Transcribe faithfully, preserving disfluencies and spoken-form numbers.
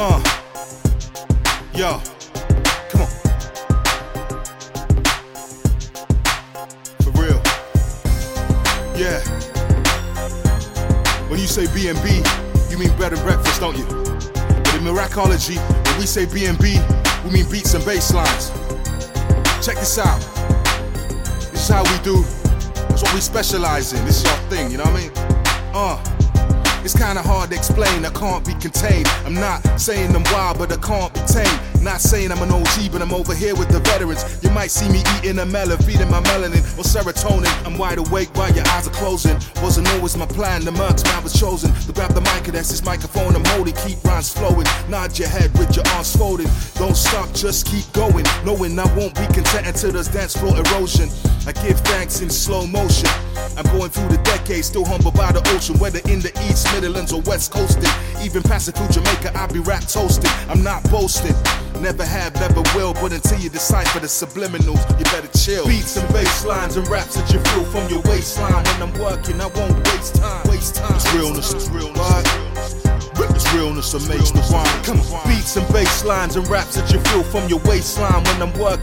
Uh, yo, come on. For real. Yeah. When you say B and B, you mean bread and breakfast, don't you? But in Miracology, when we say B and B, we mean beats and bass lines. Check this out. This is how we do. That's what we specialize in. This is our thing, you know what I mean? Uh. It's kinda hard to explain, I can't be contained. I'm not saying I'm wild, but I can't be tamed. Not saying I'm an O G, but I'm over here with the veterans. You might see me eating a melon, feeding my melanin or serotonin. I'm wide awake while your eyes are closing. Wasn't always my plan, the Mercs man was chosen to grab the mic, and that's this microphone I'm holding. Keep rhymes flowing, nod your head with your arms folded. Don't stop, just keep going, knowing I won't be content until there's dance floor erosion. I give thanks in slow motion. I'm going through the decades, still humbled by the ocean. Whether in the East, Midlands or West Coasting, even passing through Jamaica, I'll be rap toasting. I'm not boasting, never have, never will. But until you decipher the subliminals, you better chill. Beats and bass lines and raps that you feel from your waistline. When I'm working, I won't waste time. Waste time. It's realness, it's realness. It's realness that makes the rhyme. Come on. Beats and bass lines and raps that you feel from your waistline. When I'm working.